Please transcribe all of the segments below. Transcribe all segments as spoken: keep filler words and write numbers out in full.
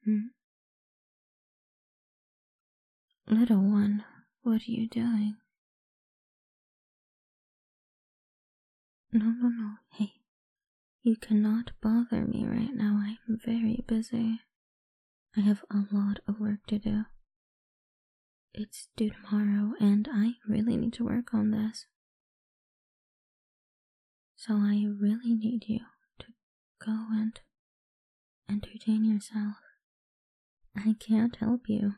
Hmm? Little one, what are you doing? No, no, no, hey. You cannot bother me right now. I'm very busy. I have a lot of work to do. It's due tomorrow, and I really need to work on this. So I really need you to go and entertain yourself. I can't help you.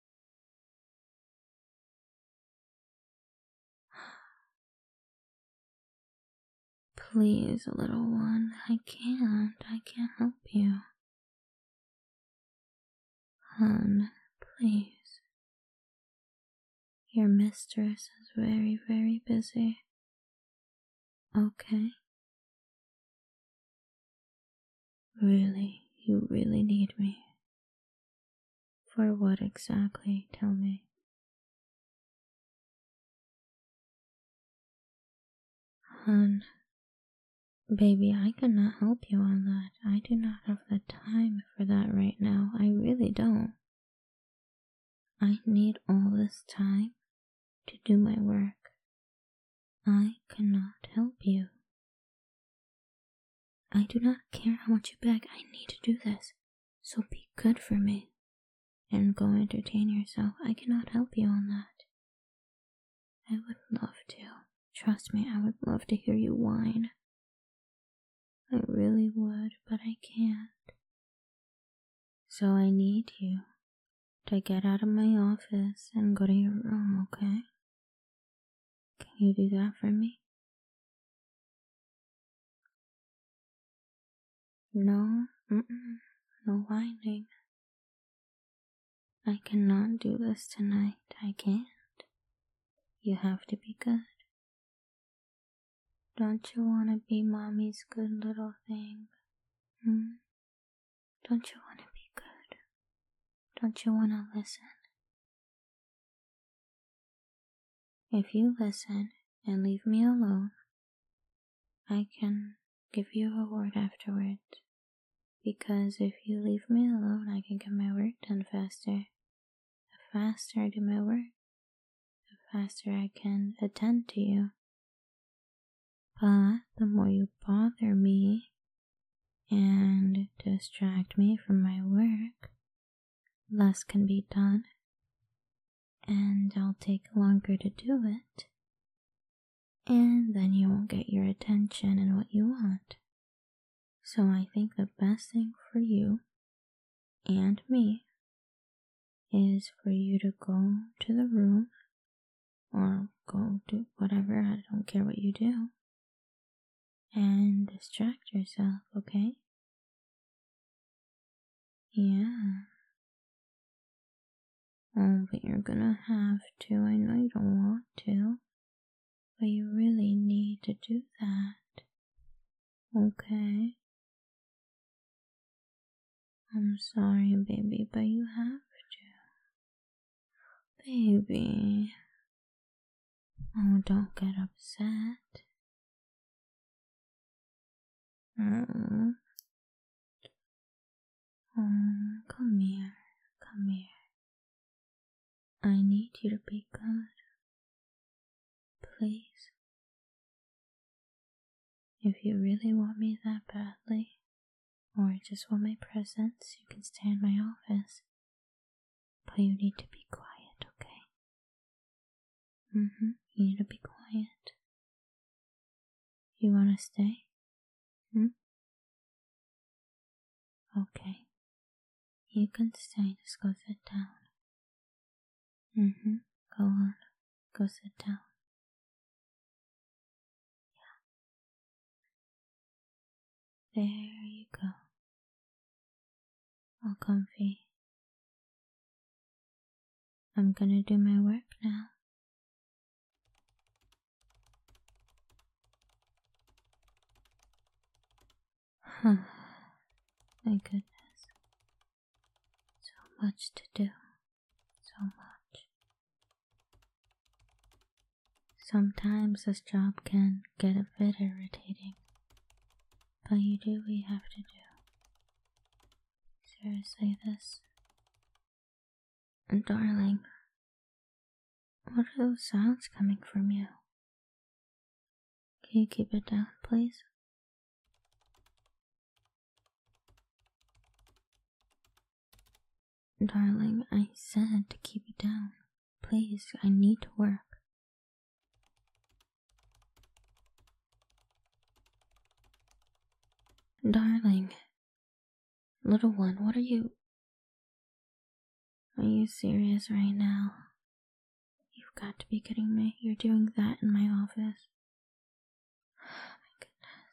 Please, little one, I can't. I can't help you. Hun, please. Your mistress is very, very busy. Okay? Really, you really need me. For what exactly? Tell me. Hun, baby, I cannot help you on that. I do not have the time for that right now. I really don't. I need all this time to do my work. I cannot help you. I do not care how much you beg. I need to do this. So be good for me. And go entertain yourself. I cannot help you on that. I would love to. Trust me, I would love to hear you whine. I really would, but I can't. So I need you to get out of my office and go to your room, okay? Can you do that for me? No, mm-mm, no whining. I cannot do this tonight. I can't. You have to be good. Don't you want to be mommy's good little thing? Hmm? Don't you want to be good? Don't you want to listen? If you listen and leave me alone, I can give you a reward afterwards. Because if you leave me alone, I can get my work done faster. The faster I do my work, the faster I can attend to you. But the more you bother me and distract me from my work, less can be done, and I'll take longer to do it, and then you won't get your attention and what you want. So I think the best thing for you and me is for you to go to the room or go do whatever, I don't care what you do, and distract yourself, okay? Yeah. Oh, but you're gonna have to. I know you don't want to, but you really need to do that. Okay? I'm sorry, baby, but you have to. Baby. Oh, don't get upset. Oh. Oh, come here. Come here. I need you to be good. Please. If you really want me that badly, or just want my presence, you can stay in my office. But you need to be quiet, okay? Mm-hmm. You need to be quiet. You wanna stay? Hmm? Okay. You can stay, just go sit down. Mm-hmm. Go on. Go sit down. Yeah. There you go. All comfy. I'm gonna do my work now. Huh. My goodness. So much to do. So much. Sometimes this job can get a bit irritating. But you do what you have to do. seriously this. And darling, what are those sounds coming from you? Can you keep it down, please? Darling, I said to keep it down. Please, I need to work. Darling, little one, what are you... Are you serious right now? You've got to be kidding me. You're doing that in my office. Oh my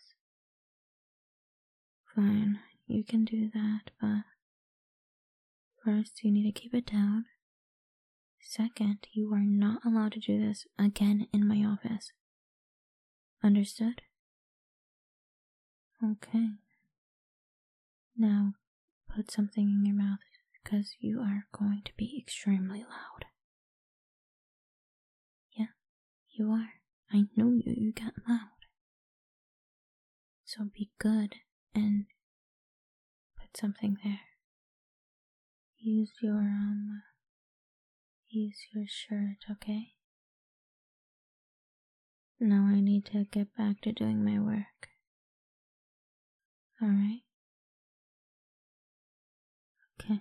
goodness. Fine, you can do that, but first you need to keep it down. Second, you are not allowed to do this again in my office. Understood? Okay. Now, put something in your mouth because you are going to be extremely loud. Yeah, you are. I know you, you get loud. So be good and put something there. Use your, um, use your shirt, okay? Now I need to get back to doing my work. Alright? Okay.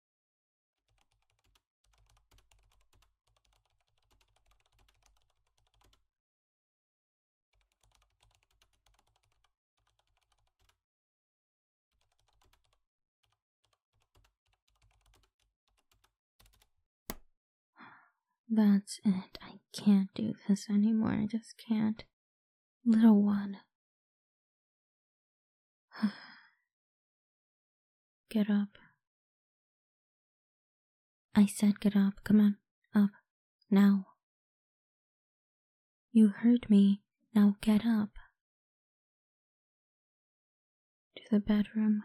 That's it. I can't do this anymore. I just can't. Little one. Get up. I said get up. Come on. Up. Now. You heard me. Now get up. To the bedroom.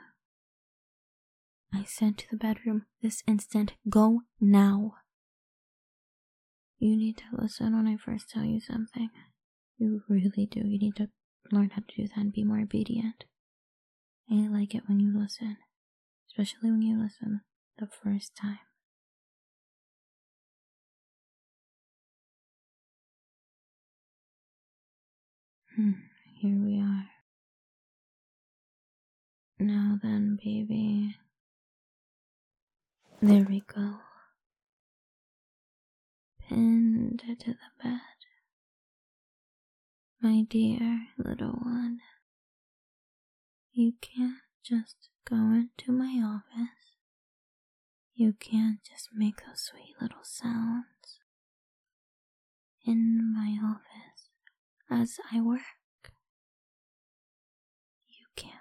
I said to the bedroom this instant. Go now. You need to listen when I first tell you something. You really do. You need to learn how to do that and be more obedient. I like it when you listen. Especially when you listen the first time. Hmm, here we are. Now then, baby. There we go. Pinned to the bed. My dear little one. You can't just go into my office. You can't just make those sweet little sounds in my office as I work. You can't.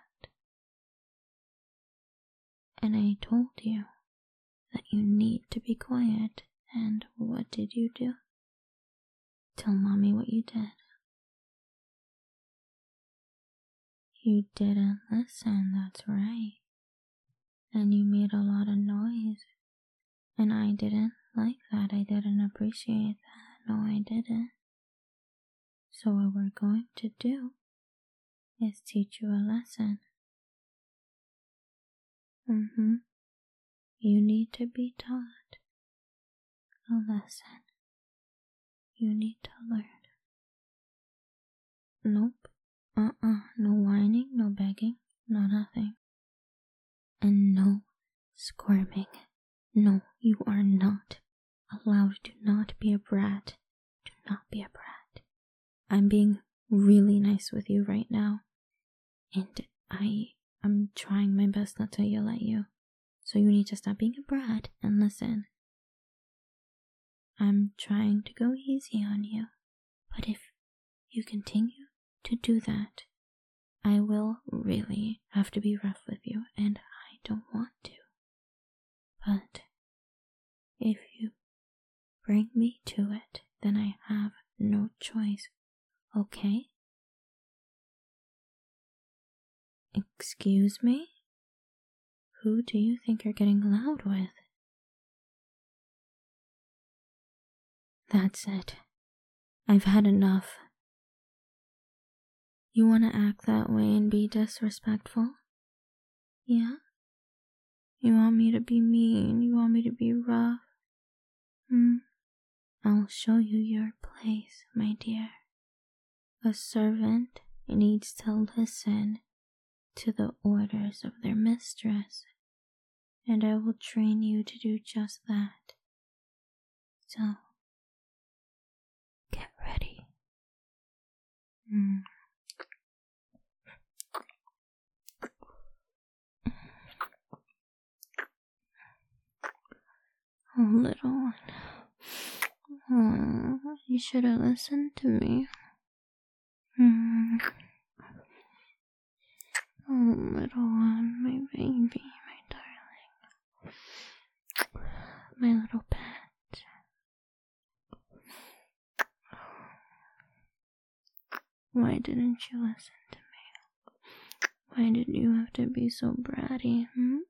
And I told you that you need to be quiet. And what did you do? Tell mommy what you did. You didn't listen, that's right. And you made a lot of noise. And I didn't like that. I didn't appreciate that. No, I didn't. So what we're going to do is teach you a lesson. Mm-hmm. You need to be taught a lesson. You need to learn. Nope. Uh-uh. No whining, no begging, no nothing. And no squirming. No, you are not allowed. Do not be a brat. Do not be a brat. I'm being really nice with you right now. And I am trying my best not to yell at you. So you need to stop being a brat and listen. I'm trying to go easy on you. But if you continue to do that, I will really have to be rough with you, and I don't want to. But if you bring me to it, then I have no choice, okay? Excuse me? Who do you think you're getting loud with? That's it. I've had enough. You want to act that way and be disrespectful? Yeah? You want me to be mean? You want me to be rough? Hmm? I'll show you your place, my dear. A servant needs to listen to the orders of their mistress, and I will train you to do just that. So, get ready. Mm. Oh, little one. Oh, you should have listened to me. Mm. Oh, little one, my baby, my darling. My little pet. Why didn't you listen to me? Why did you have to be so bratty, hmm?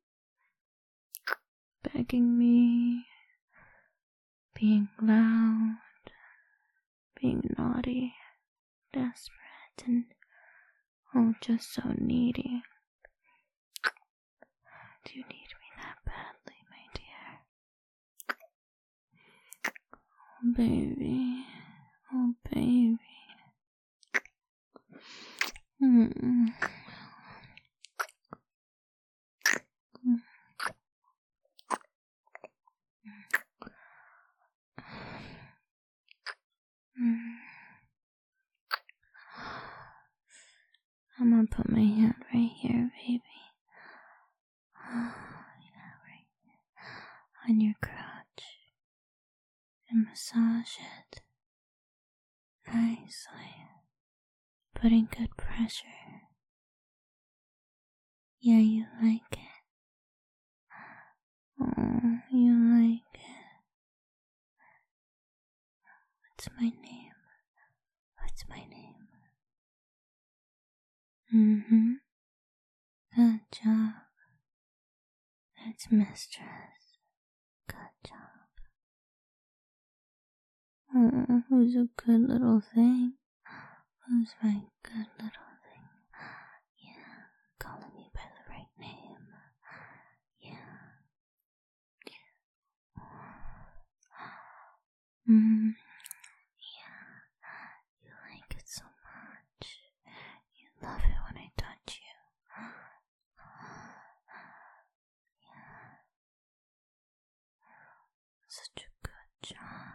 Begging me, being loud, being naughty, desperate, and oh, just so needy. Do you need me that badly, my dear? Oh, baby. Oh, baby. Mm. I'm gonna put my hand right here, baby. Yeah, right here. On your crotch. And massage it. Nicely. Putting good pressure. Yeah, you like it. Oh, you like it. What's my name? What's my name? Mm-hmm. Good job. That's mistress. Good job. Oh, who's a good little thing? Who's my good little thing? Yeah, calling me by the right name. Yeah. Mm. Yeah. You like it so much. You love it when I touch you. Yeah. Such a good job.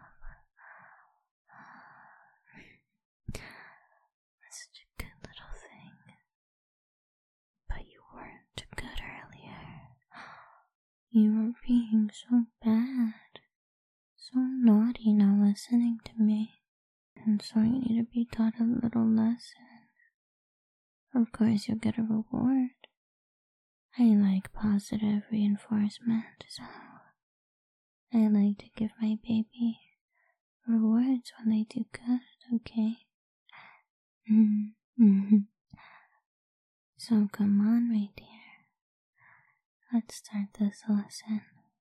Such a good little thing. But you weren't good earlier. You were being so bad. So naughty, not listening to me. And so you need to be taught a little lesson. Of course you'll get a reward. I like positive reinforcement, so I like to give my baby rewards when they do good, okay? Mm-hmm. So come on, my dear. Let's start this lesson.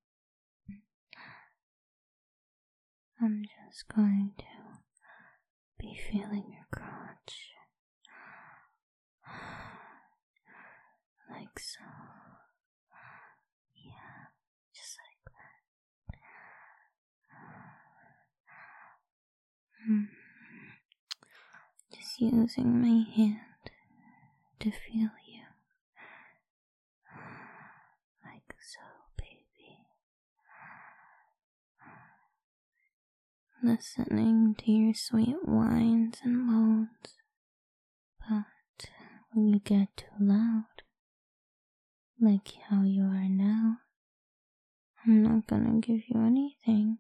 I'm just going to be feeling your crotch. Like so. Yeah, just like that. Mm. Just using my hand to feel you. Like so, baby. Listening to your sweet whines and moans. But when you get too loud, like how you are now, I'm not gonna give you anything.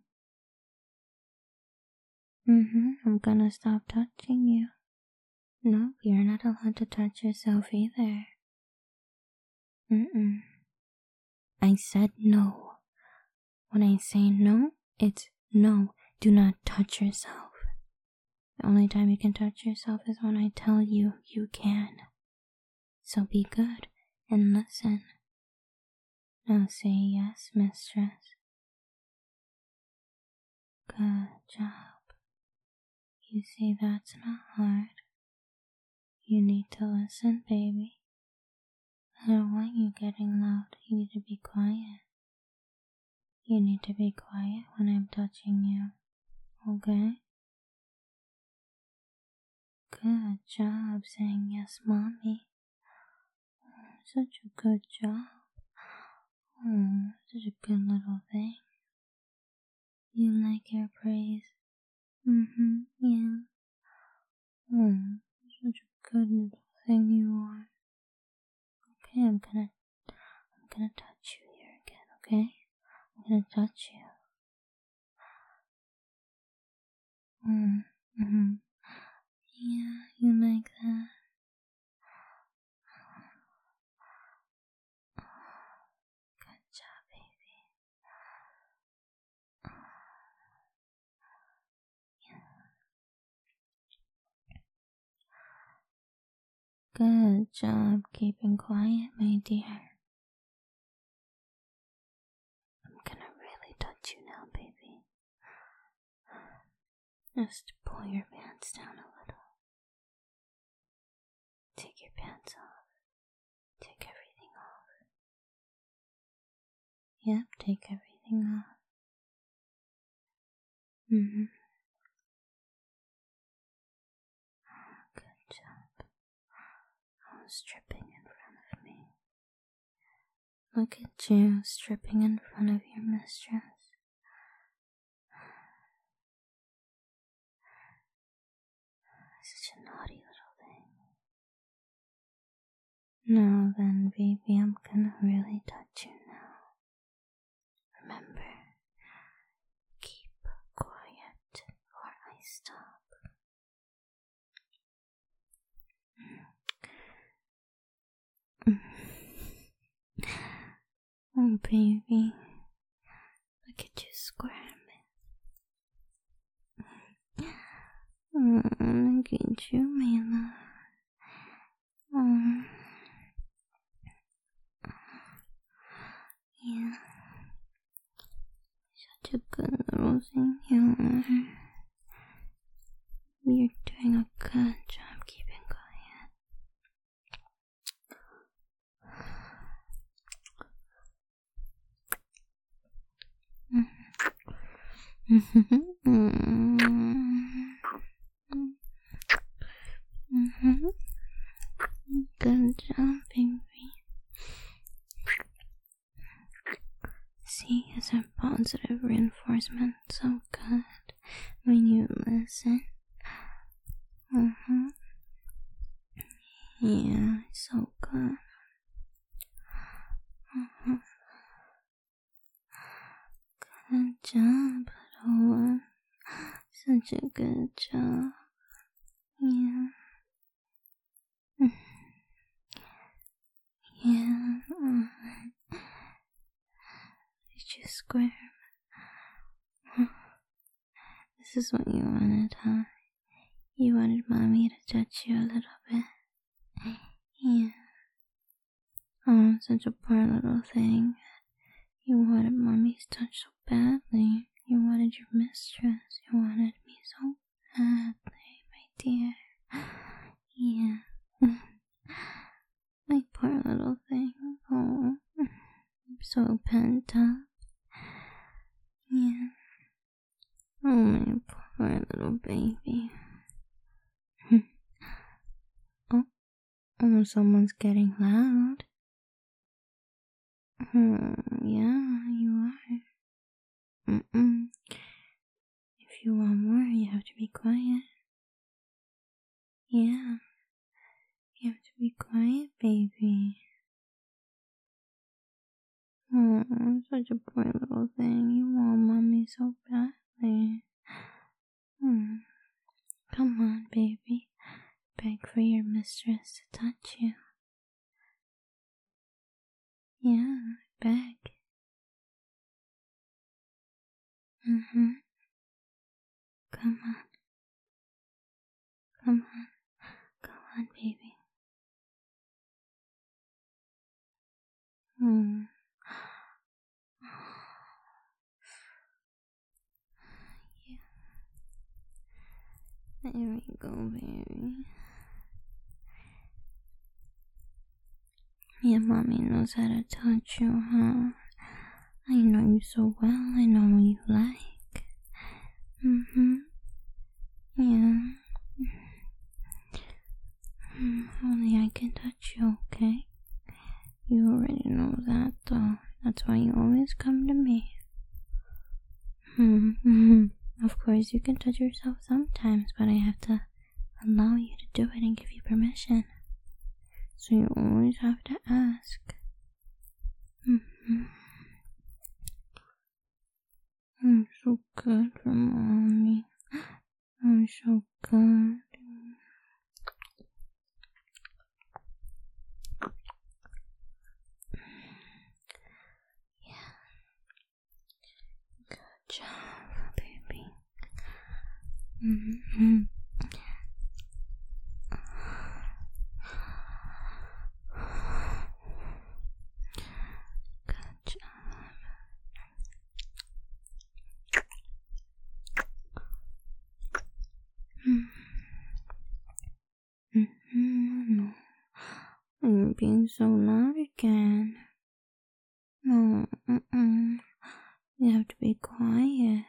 Mm-hmm, I'm gonna stop touching you. No, you're not allowed to touch yourself either. Mm-mm. I said no. When I say no, it's no. Do not touch yourself. The only time you can touch yourself is when I tell you you can. So be good and listen. Now say yes, mistress. Good job. You see, that's not hard. You need to listen, baby. I don't want you getting loud. You need to be quiet. You need to be quiet when I'm touching you. Okay? Good job saying yes, Mommy. Oh, such a good job. Oh, such a good little thing. You like your praise? Mm-hmm, yeah. Oh, such a good little thing you are. Okay, I'm gonna, I'm gonna touch you here again, okay? I'm gonna touch you. Mm, mm-hmm. Yeah, you like that? Good job, baby. Good job keeping quiet, my dear. I'm gonna really touch you now, baby. Just pull your pants down a little. Take your pants off. Take everything off. Yep, take everything off. Mm-hmm. Good job. Oh, stripping in front of me. Look at you stripping in front of your mistress. Such a naughty little thing. Now then, baby, I'm gonna really touch you now. Remember, keep quiet or I stop. Oh, baby, look at you squirming. Oh, look at you, my love. Oh. Yeah. Such a good little thing you are. You're doing a good job keeping quiet. Mm-hmm. Mm-hmm. Good job, baby. See, it's a positive reinforcement. So good when you listen. Uh-huh. Yeah, so good. Uh-huh. Good job, little one. Such a good job. Yeah. Yeah. Uh, did you squirm? This is what you wanted, huh? You wanted Mommy to touch you a little bit. Yeah. Oh, such a poor little thing. You wanted Mommy's touch so badly. You wanted your mistress. You wanted me so badly, my dear. Yeah. My poor little thing. Oh, I'm so pent up. Yeah. Oh, my poor little baby. oh, oh, someone's getting loud. Oh, yeah, you are. Mm-mm. If you want more, you have to be quiet. Yeah. You have to be quiet, baby. Oh, such a poor little thing. You want Mommy so badly. Hmm. Come on, baby. Beg for your mistress to touch you. Yeah, beg. Mm-hmm. Come on. Come on. Go on, baby. Hmm. Yeah. There we go, baby. Yeah, mommy knows how to touch you, huh? I know you so well. I know what you like. Mm-hmm. Yeah. Only I can touch you, okay? You already know that, though. That's why you always come to me. Hmm. Of course, you can touch yourself sometimes, but I have to allow you to do it and give you permission. So you always have to ask. Mm-hmm. I'm so good for mommy. I'm so good. Yeah. Good job, baby. Mm-hmm. Good job. Mm-hmm. No. You're being so loud again. No, mm-mm. You have to be quiet.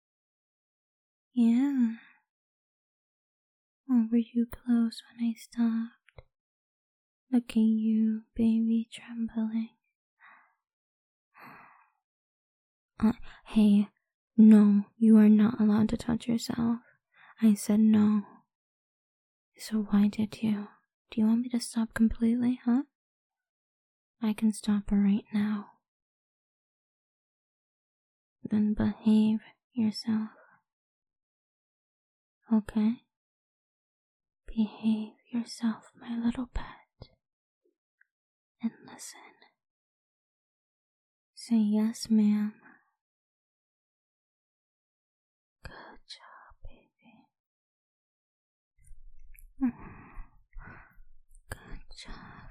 Yeah. Oh, were you close when I stopped? Look at you, baby, trembling. Uh, hey, no, you are not allowed to touch yourself. I said no. So why did you? Do you want me to stop completely, huh? I can stop her right now. Then behave yourself. Okay? Behave yourself, my little pet. And listen. Say yes, ma'am. Good job, baby. Good job.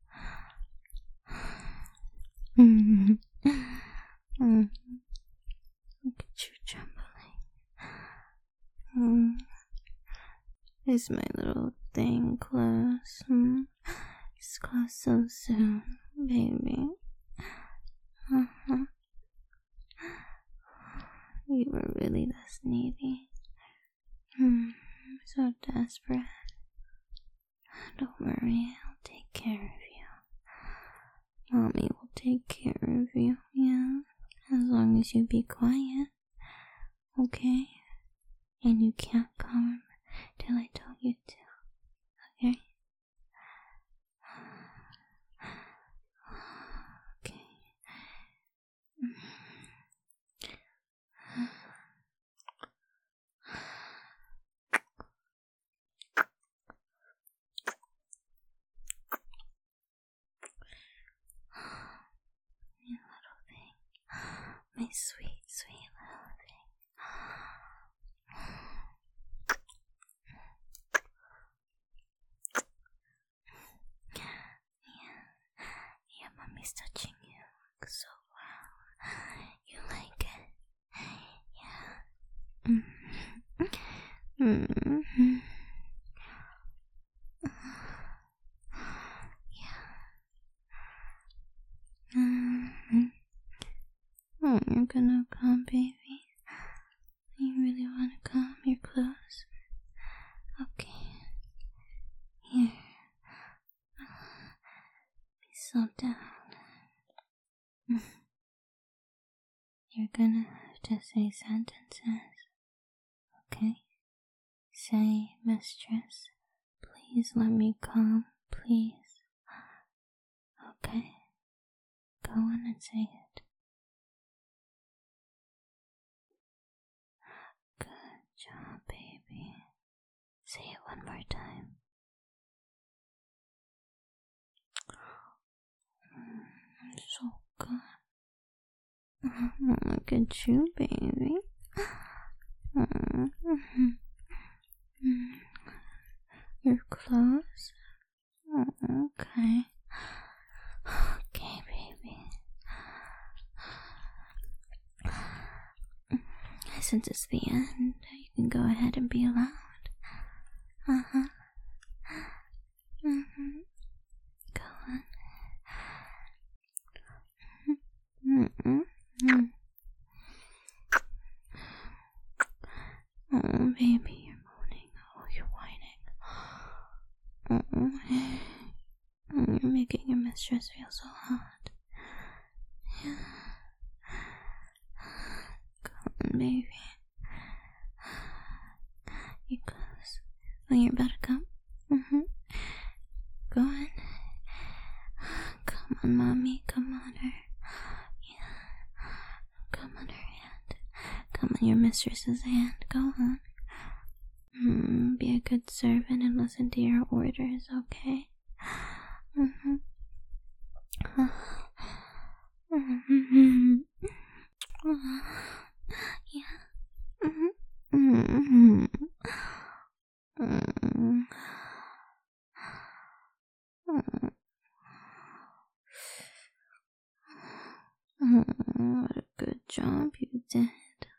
Mm. Mm. Look at you trembling. Mm. Is my little thing close? Hmm? It's close so soon, baby. Uh-huh. You were really this needy. Mm. So desperate. Don't worry, I'll take care of you. Mommy will take care of you, yeah? As long as you be quiet, okay? And you can't come till I tell you to, okay? Okay. You little thing. My sweet, sweet little thing. Yeah, yeah, mommy's touching you so well. You like it? Yeah. Mm-hmm. Mm-hmm. Yeah. Mm-hmm. Oh, you're gonna come, baby? You really wanna come? You're close. Okay. Here. Be so down. You're gonna have to say sentences. Okay? Say, mistress, please let me come, please. Okay? Go on and say it. Good job, baby. Say it one more time. Mm, so good. Look at you, baby. Mm-hmm. You're close. Okay. Okay, baby. Since it's the end, you can go ahead and be loud. Uh-huh. Mm-hmm. Go on. mistress feel so hot. Yeah. Come on, baby. You close. Oh, you're about to come? Mm-hmm. Go on. Come on, mommy. Come on her. Yeah. Come on her hand. Come on your mistress's hand. Go on. Mm, be a good servant and listen to your orders, okay? Mm-hmm. Mm-hmm. Yeah. Mm-hmm. Mm-hmm. Mm-hmm. Mm-hmm. What a good job you did.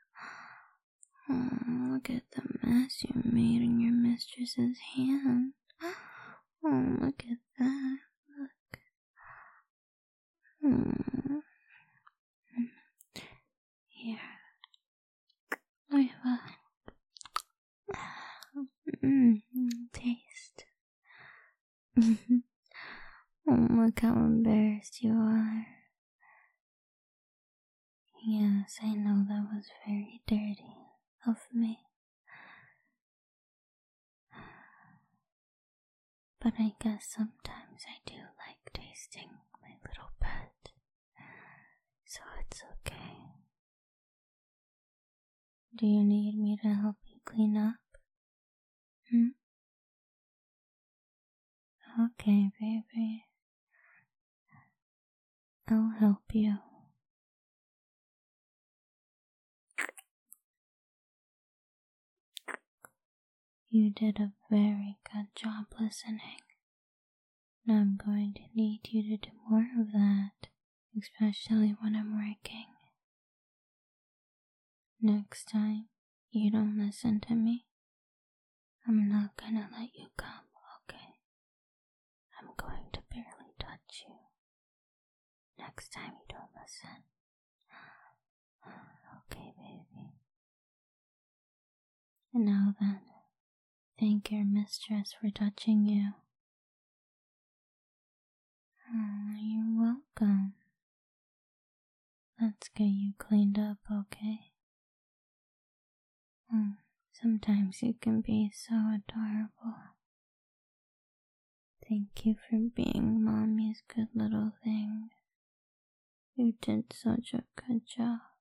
Oh, look at the mess you made in your mistress's hand. Oh, look at that. Look. Mm. Here. I have a mm, taste. Oh, look how embarrassed you are. Yes, I know that was very dirty of me. But I guess sometimes I do like tasting my little pet. So it's okay. Do you need me to help you clean up? Hmm? Okay, baby. I'll help you. You did a very good job listening. And I'm going to need you to do more of that, especially when I'm working. Next time you don't listen to me, I'm not gonna let you come, okay? I'm going to barely touch you. Next time you don't listen. Okay, baby. And now then, thank your mistress for touching you. Oh, you're welcome. Let's get you cleaned up, okay? Oh, sometimes you can be so adorable. Thank you for being Mommy's good little thing. You did such a good job.